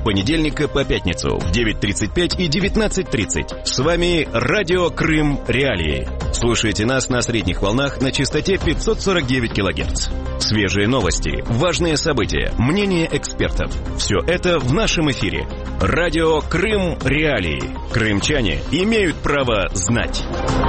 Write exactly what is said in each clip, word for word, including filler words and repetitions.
понедельника по пятницу в девять тридцать пять и девятнадцать тридцать. С вами Радио Крым Реалии. Слушайте нас на средних волнах на частоте пятьсот сорок девять килогерц. Свежие новости, важные события, мнения экспертов. Все это в нашем эфире. Радио Крым Реалии. Крымчане имеют право знать.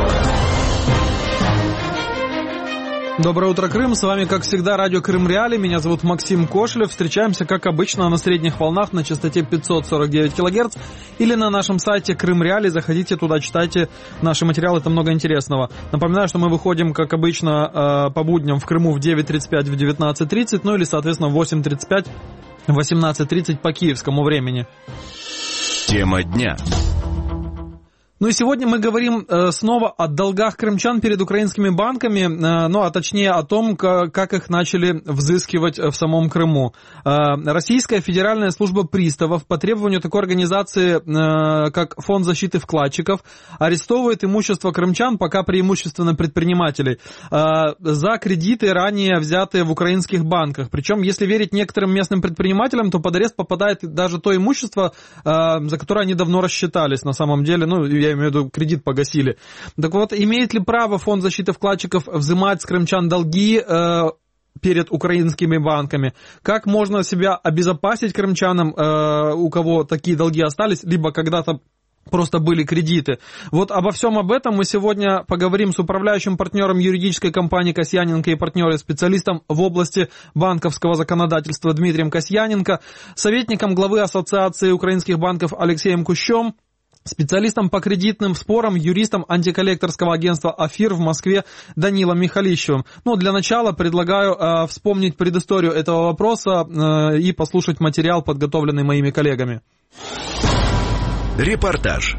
Доброе утро, Крым. С вами, как всегда, радио Крым Реалии. Меня зовут Максим Кошелев. Встречаемся, как обычно, на средних волнах на частоте пятьсот сорок девять килогерц или на нашем сайте Крым Реалии. Заходите туда, читайте наши материалы, там много интересного. Напоминаю, что мы выходим, как обычно, по будням в Крыму в девять тридцать пять, в девятнадцать тридцать, ну или, соответственно, в восемь тридцать пять, в восемнадцать тридцать по киевскому времени. Тема дня. Ну и сегодня мы говорим э, снова о долгах крымчан перед украинскими банками, э, ну а точнее о том, как, как их начали взыскивать в самом Крыму. Э, Российская федеральная служба приставов по требованию такой организации, э, как Фонд защиты вкладчиков, арестовывает имущество крымчан, пока преимущественно предпринимателей, э, за кредиты, ранее взятые в украинских банках. Причем, если верить некоторым местным предпринимателям, то под арест попадает даже то имущество, э, за которое они давно рассчитались на самом деле, ну, я Я имею в виду, кредит погасили. Так вот, имеет ли право Фонд защиты вкладчиков взимать с крымчан долги э, перед украинскими банками? Как можно себя обезопасить крымчанам, э, у кого такие долги остались, либо когда-то просто были кредиты? Вот обо всем об этом мы сегодня поговорим с управляющим партнером юридической компании Касьяненко и партнеры, специалистом в области банковского законодательства Дмитрием Касьяненко, советником главы Ассоциации украинских банков Алексеем Кущом, специалистом по кредитным спорам, юристом антиколлекторского агентства «Афир» в Москве Данилом Михалищевым. Ну, для начала предлагаю э, вспомнить предысторию этого вопроса э, и послушать материал, подготовленный моими коллегами. Репортаж.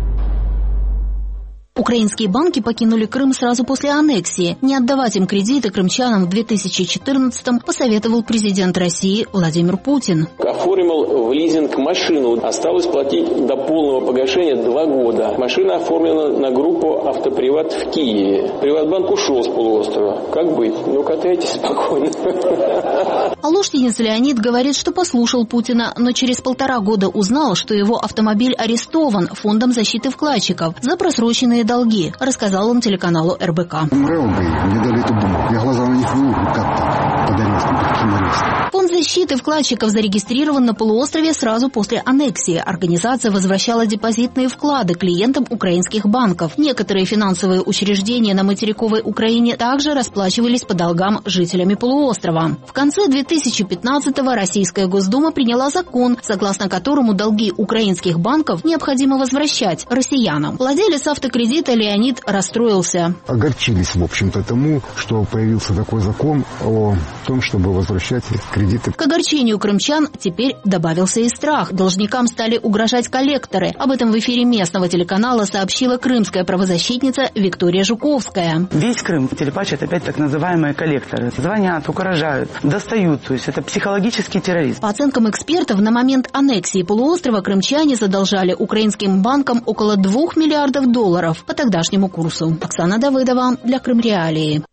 Украинские банки покинули Крым сразу после аннексии. Не отдавать им кредиты крымчанам в две тысячи четырнадцатом посоветовал президент России Владимир Путин. Оформил в лизинг машину. Осталось платить до полного погашения два года. Машина оформлена на группу «Автоприват» в Киеве. Приватбанк ушел с полуострова. Как быть? Ну, катайтесь спокойно. Алуштинец Леонид говорит, что послушал Путина, но через полтора года узнал, что его автомобиль арестован Фондом защиты вкладчиков за просроченные долги, рассказал он телеканалу эр бэ ка. Мне дали эту бумагу. Я глаза на них вывожу как-то под арестом, под каким арестом. Фонд защиты вкладчиков зарегистрирован на полуострове сразу после аннексии. Организация возвращала депозитные вклады клиентам украинских банков. Некоторые финансовые учреждения на материковой Украине также расплачивались по долгам жителями полуострова. В конце две тысячи пятнадцатого Российская Госдума приняла закон, согласно которому долги украинских банков необходимо возвращать россиянам. Владелец автокредита Леонид расстроился. Огорчились, в общем-то, тому, что появился такой закон о том, чтобы возвращать кредиты. К огорчению крымчан теперь добавился и страх. Должникам стали угрожать коллекторы. Об этом в эфире местного телеканала сообщила крымская правозащитница Виктория Жуковская. Весь Крым телепачат опять так называемые коллекторы. Звонят, угрожают, достают. То есть это психологический терроризм. По оценкам экспертов, на момент аннексии полуострова крымчане задолжали украинским банкам около двух миллиардов долларов по тогдашнему курсу. Оксана Давыдова для Крым Реалии.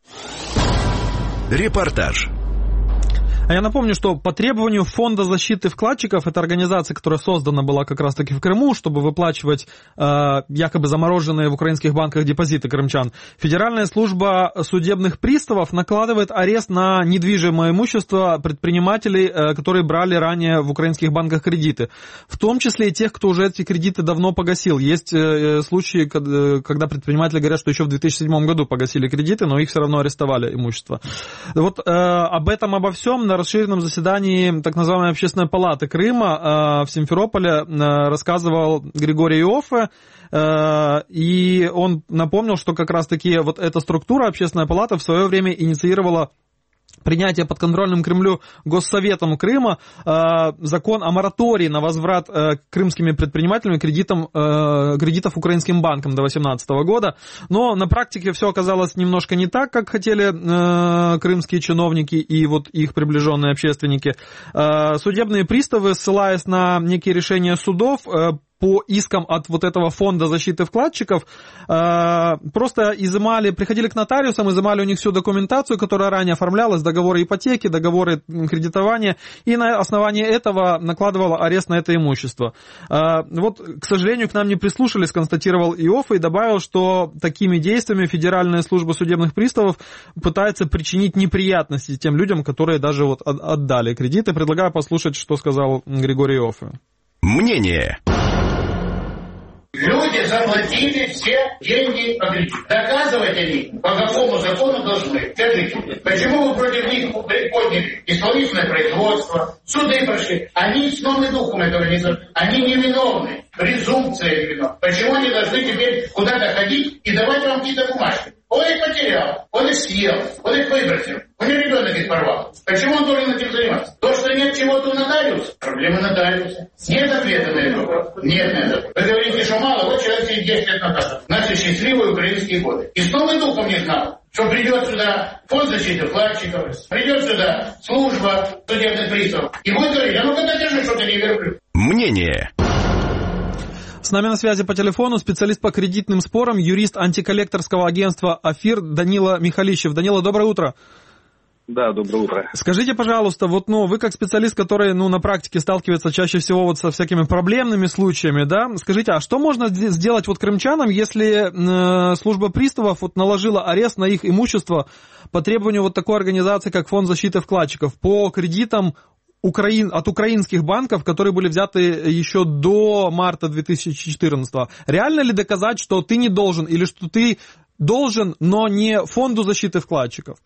Репортаж. А я напомню, что по требованию Фонда защиты вкладчиков, это организация, которая создана была как раз-таки в Крыму, чтобы выплачивать э, якобы замороженные в украинских банках депозиты крымчан, Федеральная служба судебных приставов накладывает арест на недвижимое имущество предпринимателей, э, которые брали ранее в украинских банках кредиты. В том числе и тех, кто уже эти кредиты давно погасил. Есть э, случаи, когда предприниматели говорят, что еще в две тысячи седьмом году погасили кредиты, но их все равно арестовали имущество. Вот э, об этом, обо всем на расширенном заседании так называемой Общественной палаты Крыма в Симферополе рассказывал Григорий Иоффе, и он напомнил, что как раз-таки вот эта структура, Общественная палата, в свое время инициировала принятие подконтрольным Кремлю Госсоветом Крыма э, закон о моратории на возврат э, крымскими предпринимателями кредитам, э, кредитов украинским банкам до две тысячи восемнадцатого года. Но на практике все оказалось немножко не так, как хотели э, крымские чиновники и вот их приближенные общественники. Э, судебные приставы, ссылаясь на некие решения судов, э, по искам от вот этого фонда защиты вкладчиков, просто изымали, приходили к нотариусам, изымали у них всю документацию, которая ранее оформлялась, договоры ипотеки, договоры кредитования, и на основании этого накладывала арест на это имущество. Вот, к сожалению, к нам не прислушались, констатировал ИОФ и добавил, что такими действиями Федеральная служба судебных приставов пытается причинить неприятности тем людям, которые даже вот отдали кредиты. Предлагаю послушать, что сказал Григорий Иоффе. Мнение. Люди заплатили все деньги по кредиту. Доказывать они по какому закону должны. Скажите, почему вы против них подняли исполнительное производство, суды прошли? Они сном и духом этого не знают. Они невиновны. Презумпция невиновна. Почему они должны теперь куда-то ходить и давать вам какие-то бумажки? Он их потерял, он их съел, он их выбросил. У него ребенок их порвал. Почему он должен этим заниматься? То, что нет чего-то у нотариуса, проблема нотариуса. Нет ответа на это вопрос. Нет на это. Вы говорите, что мало, вот человек сидит десять лет назад. Наши счастливые украинские годы. И снова и духом не знал, что придет сюда фонд защиты вкладчиков, придет сюда служба судебных приставов. И будет говорить, а ну-ка докажи, что ты не верблюд. Мнение. С нами на связи по телефону специалист по кредитным спорам, юрист антиколлекторского агентства «Афир» Данила Михалищев. Данила, доброе утро. Да, доброе утро. Скажите, пожалуйста, вот, ну, вы как специалист, который, ну, на практике сталкивается чаще всего вот со всякими проблемными случаями, да, скажите, а что можно сделать вот крымчанам, если э, служба приставов вот наложила арест на их имущество по требованию вот такой организации, как Фонд защиты вкладчиков, по кредитам Украин, от украинских банков, которые были взяты еще до марта две тысячи четырнадцатого. Реально ли доказать, что ты не должен, или что ты должен, но не Фонду защиты вкладчиков?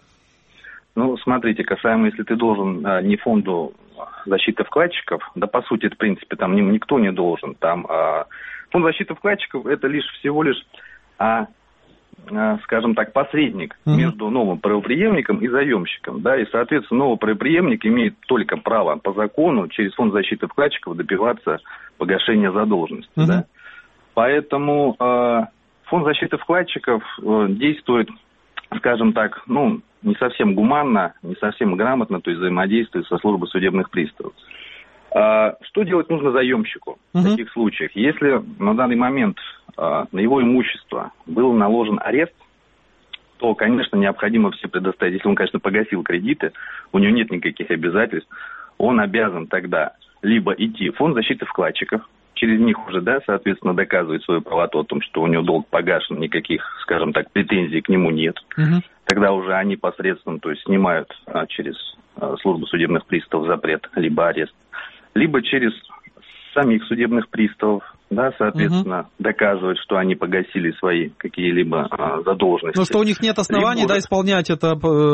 Ну, смотрите, касаемо, если ты должен а, не Фонду защиты вкладчиков, да, по сути, в принципе, там никто не должен. Там а, Фонд защиты вкладчиков это лишь всего лишь... А, скажем так, посредник uh-huh. между новым правопреемником и заемщиком, да, и, соответственно, новый правопреемник имеет только право по закону через Фонд защиты вкладчиков добиваться погашения задолженности, uh-huh. да. Поэтому э, Фонд защиты вкладчиков э, действует, скажем так, ну, не совсем гуманно, не совсем грамотно, то есть взаимодействует со службой судебных приставов. Э, что делать нужно заемщику uh-huh. в таких случаях? Если на данный момент на его имущество был наложен арест, то, конечно, необходимо все предоставить. Если он, конечно, погасил кредиты, у него нет никаких обязательств, он обязан тогда либо идти в Фонд защиты вкладчиков, через них уже, да, соответственно, доказывать свою правоту о том, что у него долг погашен, никаких, скажем так, претензий к нему нет. Угу. Тогда уже они посредством, то есть снимают а, через а, службу судебных приставов запрет, либо арест, либо через самих судебных приставов, да, соответственно, угу. доказывать, что они погасили свои какие-либо а, задолженности. Но что у них нет оснований, либо да, уже... исполнять это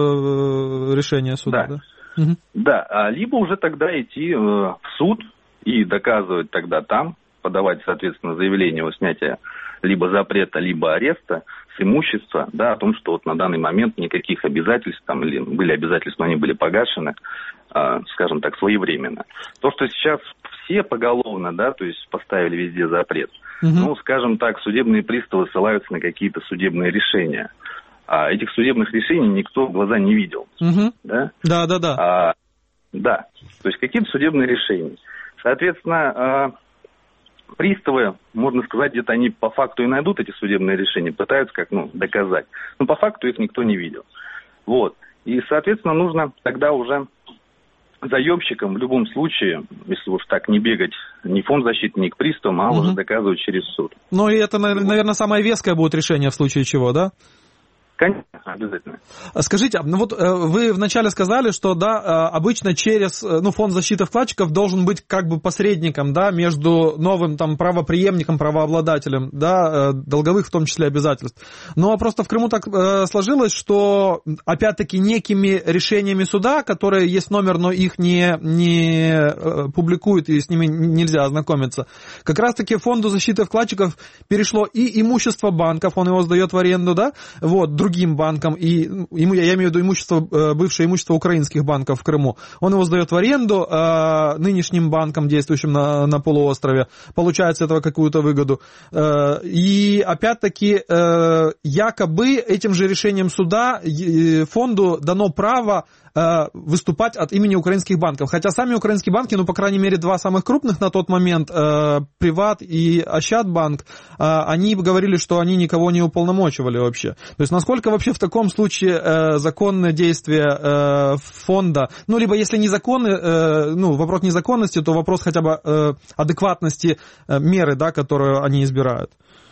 э, решение суда, да? Да, угу. да а, либо уже тогда идти э, в суд и доказывать тогда там, подавать, соответственно, заявление о снятии либо запрета, либо ареста с имущества, да, о том, что вот на данный момент никаких обязательств, там, или были обязательства, но они были погашены, э, скажем так, своевременно. То, что сейчас все поголовно, да, то есть поставили везде запрет. Угу. Ну, скажем так, судебные приставы ссылаются на какие-то судебные решения. А этих судебных решений никто в глаза не видел. Угу. Да? Да, да, да. А, да, то есть какие-то судебные решения. Соответственно, а, приставы, можно сказать, где-то они по факту и найдут эти судебные решения, пытаются как, ну, доказать. Но по факту их никто не видел. Вот. И, соответственно, нужно тогда уже заемщикам в любом случае, если уж так не бегать, не Фонд защиты, не к приставам, а угу. уже доказывать через суд. Ну и это, наверное, самое веское будет решение в случае чего, да? Конечно, обязательно. Скажите, ну вот вы вначале сказали, что да, обычно через, ну, Фонд защиты вкладчиков должен быть как бы посредником, да, между новым там правопреемником, правообладателем, да, долговых в том числе обязательств. Но просто в Крыму так э, сложилось, что опять-таки некими решениями суда, которые есть номер, но их не, не э, публикуют и с ними нельзя ознакомиться, как раз-таки Фонду защиты вкладчиков перешло и имущество банков, он его сдает в аренду, да, вот, другим банкам, и ему, я имею в виду имущество, бывшее имущество украинских банков в Крыму, он его сдает в аренду э, нынешним банкам, действующим на, на полуострове, получает с этого какую-то выгоду. Э, и опять-таки, э, якобы этим же решением суда фонду дано право выступать от имени украинских банков. Хотя сами украинские банки, ну, по крайней мере, два самых крупных на тот момент, Приват и Ощадбанк, они говорили, что они никого не уполномочивали вообще. То есть насколько вообще в таком случае законные действия фонда, ну, либо если незаконны, ну, вопрос незаконности, то вопрос хотя бы адекватности меры, да, которую они избирают?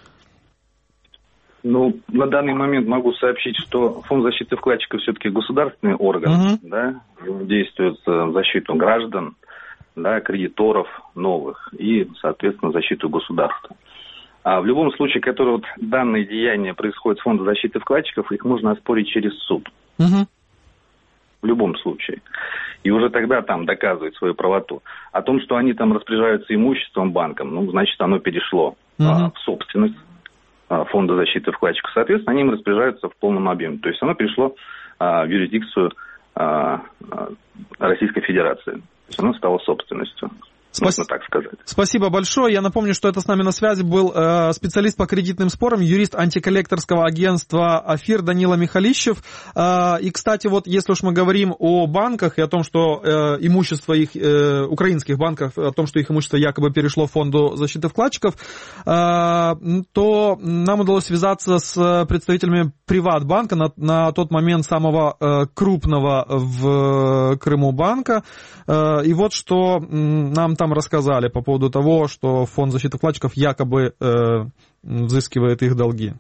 Ну, на данный момент могу сообщить, что Фонд защиты вкладчиков все-таки государственный орган, uh-huh. да, действует в защиту граждан, да, кредиторов новых и, соответственно, защиту государства. А в любом случае, которые вот данные деяния происходят с Фондом защиты вкладчиков, их можно оспорить через суд. Uh-huh. В любом случае. И уже тогда там доказывать свою правоту. О том, что они там распоряжаются имуществом банком, ну, значит, оно перешло uh-huh. а, в собственность Фонда защиты вкладчиков. Соответственно, они им распоряжаются в полном объеме. То есть оно перешло а, в юрисдикцию а, а, Российской Федерации. То есть оно стало собственностью. Спас... Можно так сказать. Спасибо большое. Я напомню, что это с нами на связи был э, специалист по кредитным спорам, юрист антиколлекторского агентства «Афир» Данила Михалищев. Э, и, кстати, вот если уж мы говорим о банках и о том, что э, имущество их, э, украинских банков, о том, что их имущество якобы перешло в Фонду защиты вкладчиков, э, то нам удалось связаться с представителями Приватбанка, на, на тот момент самого э, крупного в Крыму банка. Э, и вот что нам там рассказали по поводу того, что Фонд защиты вкладчиков якобы э, взыскивает их долги.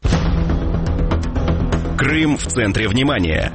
Крым в центре внимания.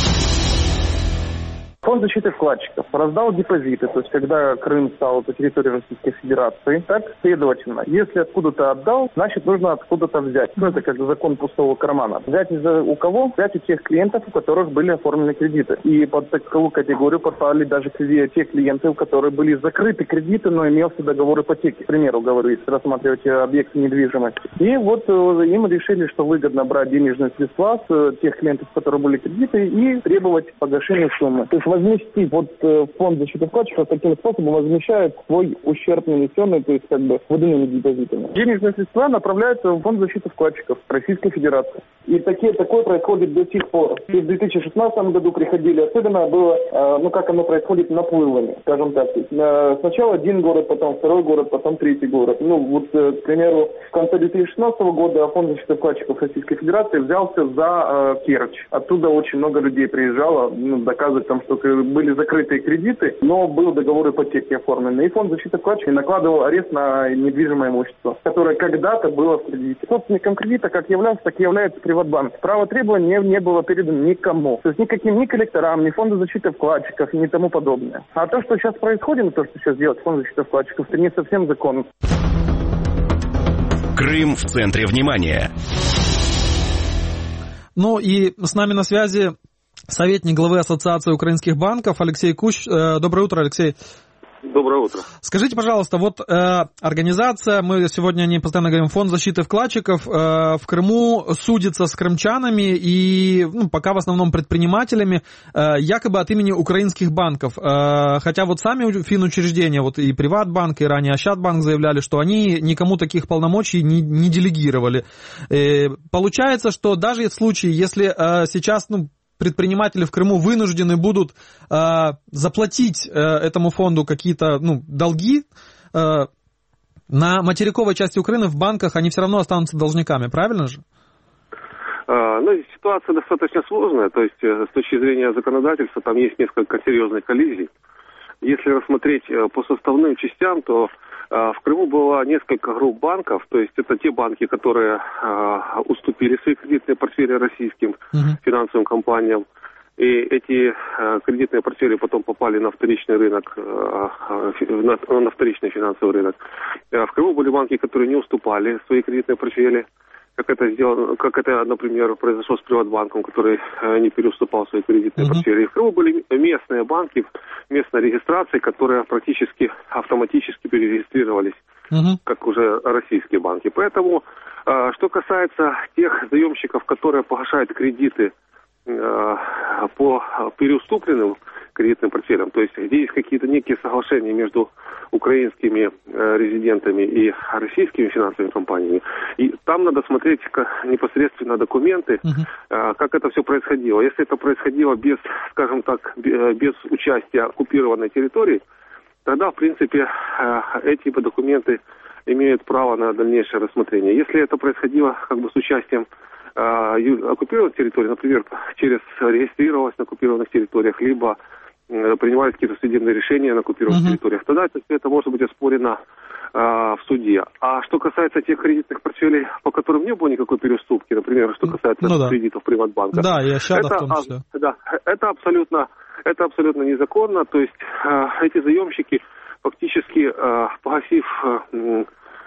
Фонд защиты вкладчиков раздал депозиты, то есть когда Крым стал по территории Российской Федерации, так, следовательно, если откуда-то отдал, значит нужно откуда-то взять. Ну, это как закон пустого кармана. Взять из-за у кого? Взять у тех клиентов, у которых были оформлены кредиты. И под такую категорию попали даже те клиенты, у которых были закрыты кредиты, но имелся договор ипотеки. К примеру, говорю, если рассматривать объекты недвижимости. И вот им решили, что выгодно брать денежные средства с тех клиентов, у которых были кредиты, и требовать погашения суммы. То есть возместить вот э, фонд защиты вкладчиков таким способом возмещает свой ущерб нанесенный, то есть как бы выданными депозитами. Денежные средства направляются в фонд защиты вкладчиков Российской Федерации. И такие, такое происходит до сих пор. И в две тысячи шестнадцатом году приходили, особенно было, э, ну как оно происходит, наплывами, скажем так. Э, сначала один город, потом второй город, потом третий город. Ну вот, э, к примеру, в конце две тысячи шестнадцатого года фонд защиты вкладчиков Российской Федерации взялся за э, Керчь. Оттуда очень много людей приезжало, ну, доказывать там, что были закрытые кредиты, но был договор ипотеки оформлен. И фонд защиты вкладчиков накладывал арест на недвижимое имущество, которое когда-то было в кредите. Собственником кредита как являлся, так и является Приватбанк. Право требования не, не было передано никому. То есть никаким ни коллекторам, ни фонду защиты вкладчиков, ни тому подобное. А то, что сейчас происходит, то, что сейчас делает фонд защиты вкладчиков, это не совсем законно. Крым в центре внимания. Ну и с нами на связи советник главы Ассоциации украинских банков Алексей Кущ. Доброе утро, Алексей. Доброе утро. Скажите, пожалуйста, вот э, организация, мы сегодня о ней постоянно говорим, Фонд защиты вкладчиков, э, в Крыму судится с крымчанами и, ну, пока в основном предпринимателями, э, якобы от имени украинских банков. Э, хотя вот сами финучреждения, вот и Приватбанк, и ранее Ощадбанк заявляли, что они никому таких полномочий не, не делегировали. Э, получается, что даже в случае, если э, сейчас, ну, предприниматели в Крыму вынуждены будут э, заплатить э, этому фонду какие-то, ну, долги, э, на материковой части Украины в банках они все равно останутся должниками, правильно же? А, ну, ситуация достаточно сложная, то есть с точки зрения законодательства там есть несколько серьезных коллизий. Если рассмотреть по составным частям, то в Крыму было несколько групп банков, то есть это те банки, которые э, уступили свои кредитные портфели российским uh-huh. финансовым компаниям, и эти э, кредитные портфели потом попали на вторичный рынок, э, на, на вторичный финансовый рынок. В Крыму были банки, которые не уступали свои кредитные портфели, как это сделано, как это, например, произошло с Приватбанком, который э, не переуступал свои кредитные uh-huh. портфели. И в Крыму были местные банки, местной регистрации, которые практически автоматически перерегистрировались, uh-huh. как уже российские банки. Поэтому, э, что касается тех заемщиков, которые погашают кредиты э, по переуступленным кредитным портфелем. То есть где есть какие-то некие соглашения между украинскими э, резидентами и российскими финансовыми компаниями. И там надо смотреть непосредственно документы, uh-huh. э, как это все происходило. Если это происходило без, скажем так, без участия оккупированной территории, тогда, в принципе, э, эти документы имеют право на дальнейшее рассмотрение. Если это происходило как бы с участием э, оккупированных территорий, например, через регистрировалось на оккупированных территориях, либо э, принимались какие-то судебные решения на оккупированных uh-huh. территориях, тогда это, это может быть оспорено э, в суде. А что касается тех кредитных портфелей, по которым не было никакой переуступки, например, что касается ну, да. кредитов Приватбанка, да, я это, в том числе. А, да, это абсолютно, это абсолютно незаконно. То есть э, эти заемщики фактически, э, погасив э,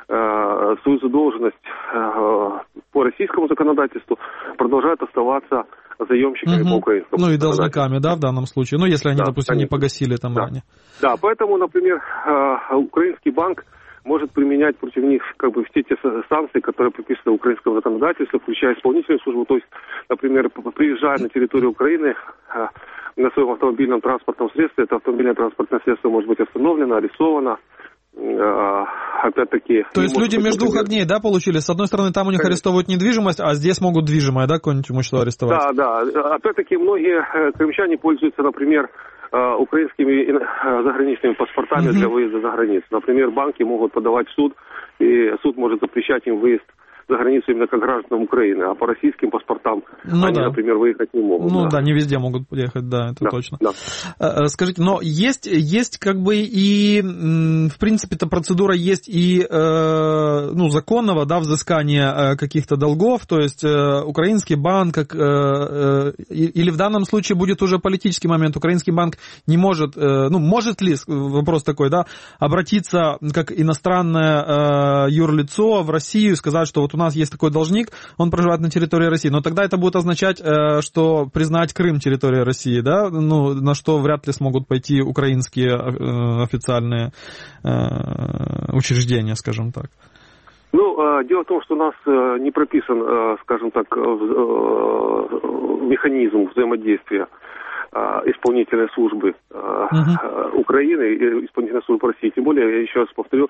э, свою задолженность э, по российскому законодательству, продолжают оставаться заемщиками угу. по украинскому. Ну и должниками, да, в данном случае. Ну, если они, да, допустим, конечно. не погасили там да. ранее. Да, поэтому, например, э, украинский банк может применять против них как бы все те санкции, которые прописаны в украинском законодательстве, включая исполнительную службу. То есть, например, приезжая на территорию Украины э, на своем автомобильном транспортном средстве, это автомобильное транспортное средство может быть остановлено, арестовано. Э, опять-таки... То есть люди между двух огней, да, получили? С одной стороны, там у них арестовывают недвижимость, а здесь могут движимое, да, какое-нибудь имущество арестовать? Да, да. Опять-таки, многие крымчане пользуются, например, украинскими заграничными паспортами uh-huh. для выезда за границу. Например, банки могут подавать в суд, и суд может запрещать им выезд за границу именно как гражданам Украины, а по российским паспортам ну, они, да. например, выехать не могут. Ну да. да, не везде могут приехать, да, это да, точно. Да. Скажите, но есть, есть как бы и, в принципе-то процедура есть и, ну, законного, да, взыскания каких-то долгов, то есть украинский банк, как, или в данном случае будет уже политический момент, украинский банк не может, ну, может ли, вопрос такой, да, обратиться как иностранное юрлицо в Россию и сказать, что вот у нас есть такой должник, он проживает на территории России, но тогда это будет означать, что признать Крым территорией России, да, ну, на что вряд ли смогут пойти украинские официальные учреждения, скажем так. Ну, дело в том, что у нас не прописан, скажем так, механизм взаимодействия исполнительной службы uh-huh. Украины и исполнительной службы России. Тем более, я еще раз повторю,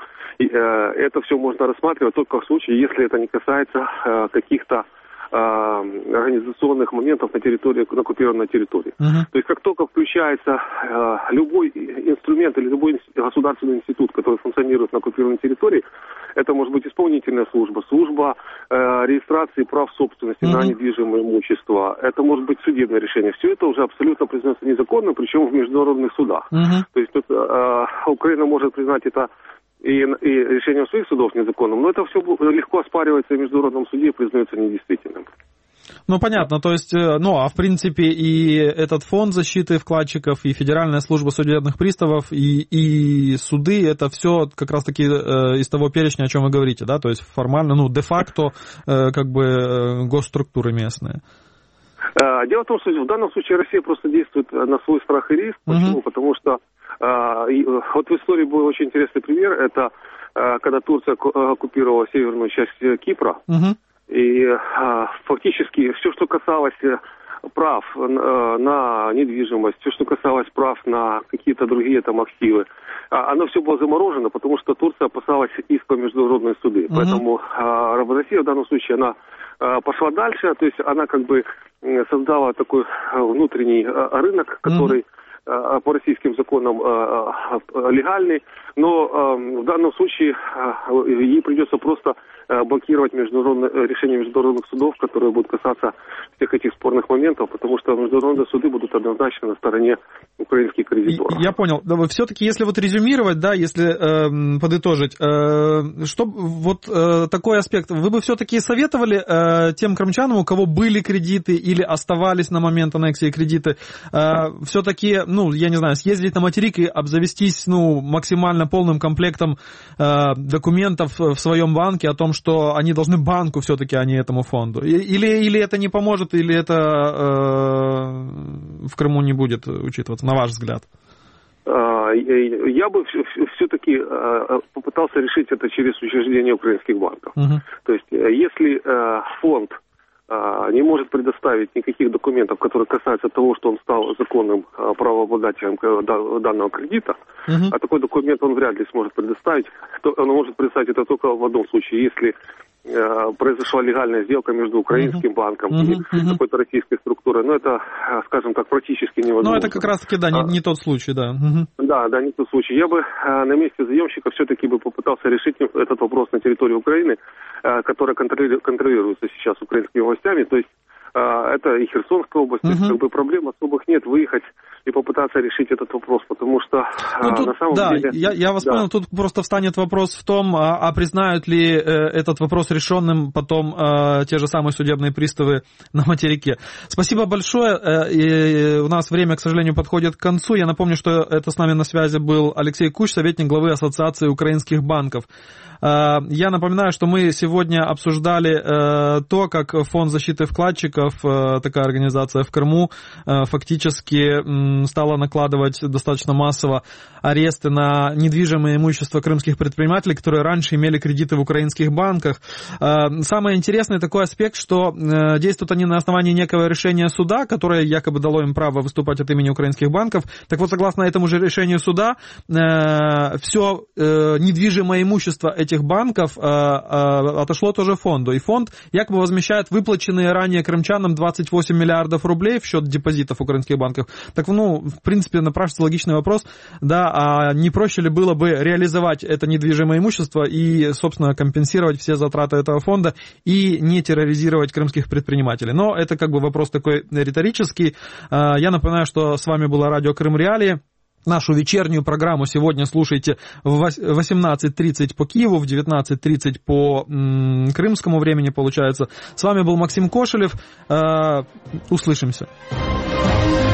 это все можно рассматривать только в случае, если это не касается каких-то организационных моментов на территории, на оккупированной территории. Uh-huh. То есть, как только включается любой инструмент или любой государственный институт, который функционирует на оккупированной территории, это может быть исполнительная служба, служба э, регистрации прав собственности uh-huh. на недвижимое имущество, это может быть судебное решение. Все это уже абсолютно признается незаконным, причем в международных судах. Uh-huh. То есть тут э, Украина может признать это и, и решением своих судов незаконным, но это все легко оспаривается в международном суде и признается недействительным. Ну, понятно, то есть, ну, а в принципе и этот фонд защиты вкладчиков, и Федеральная служба судебных приставов, и, и суды, это все как раз-таки э, из того перечня, о чем вы говорите, да, то есть формально, ну, де-факто, э, как бы, э, госструктуры местные. Дело в том, что в данном случае Россия просто действует на свой страх и риск. Почему? Uh-huh. Потому что э, вот в истории был очень интересный пример, это э, когда Турция оккупировала северную часть Кипра, uh-huh. И а, фактически все, что касалось прав а, на недвижимость, все, что касалось прав на какие-то другие там активы, а, оно все было заморожено, потому что Турция опасалась иска в международные суды. Uh-huh. Поэтому а, Россия в данном случае, она а, пошла дальше, то есть она как бы создала такой внутренний а, рынок, который uh-huh. по российским законам легальный, но в данном случае ей придется просто блокировать международные, решения международных судов, которые будут касаться всех этих спорных моментов, потому что международные суды будут однозначно на стороне украинских кредиторов. Я понял. Все-таки, если вот резюмировать, да, если э, подытожить, э, что вот э, такой аспект, вы бы все-таки советовали э, тем крымчанам, у кого были кредиты или оставались на момент аннексии кредиты, э, все-таки, ну, я не знаю, съездить на материк и обзавестись, ну, максимально полным комплектом э, документов в своем банке о том, что они должны банку все-таки, а не этому фонду? Или, или это не поможет, или это э, в Крыму не будет учитываться, на ваш взгляд? Я бы все-таки попытался решить это через учреждение украинских банков. Uh-huh. То есть, если фонд не может предоставить никаких документов, которые касаются того, что он стал законным правообладателем данного кредита, uh-huh. а такой документ он вряд ли сможет предоставить, то он может предоставить это только в одном случае, если произошла легальная сделка между украинским uh-huh. банком uh-huh. и uh-huh. какой-то российской структурой. Но это, скажем так, практически невозможно. Ну, это как раз-таки, да, не, не тот случай, да. Uh-huh. Да, да, не тот случай. Я бы на месте заемщика все-таки бы попытался решить этот вопрос на территории Украины, которая контролируется сейчас украинскими властями. То есть это и Херсонская область, uh-huh. то есть как бы проблем особых нет выехать и попытаться решить этот вопрос, потому что ну, тут, на самом да, деле... Я, я вас да. понял, тут просто встанет вопрос в том, а, а признают ли э, этот вопрос решенным потом э, те же самые судебные приставы на материке. Спасибо большое, э, и у нас время, к сожалению, подходит к концу. Я напомню, что это с нами на связи был Алексей Кущ, советник главы Ассоциации украинских банков. Я напоминаю, что мы сегодня обсуждали э, то, как Фонд защиты вкладчиков, э, такая организация в Крыму, э, фактически э, стала накладывать достаточно массово аресты на недвижимое имущество крымских предпринимателей, которые раньше имели кредиты в украинских банках. Э, самое интересное такой аспект, что э, действуют они на основании некого решения суда, которое якобы дало им право выступать от имени украинских банков. Так вот, согласно этому же решению суда, э, все э, недвижимое имущество этих этих банков э, э, отошло тоже фонду. И фонд якобы возмещает выплаченные ранее крымчанам двадцать восемь миллиардов рублей в счет депозитов украинских банков. Так, ну, в принципе, напрашивается логичный вопрос, да, а не проще ли было бы реализовать это недвижимое имущество и, собственно, компенсировать все затраты этого фонда и не терроризировать крымских предпринимателей. Но это как бы вопрос такой риторический. Э, я напоминаю, что с вами было радио Крым Реалии. Нашу вечернюю программу сегодня слушайте в восемнадцать тридцать по Киеву, в девятнадцать тридцать по м- крымскому времени, получается. С вами был Максим Кошелев. Э- услышимся.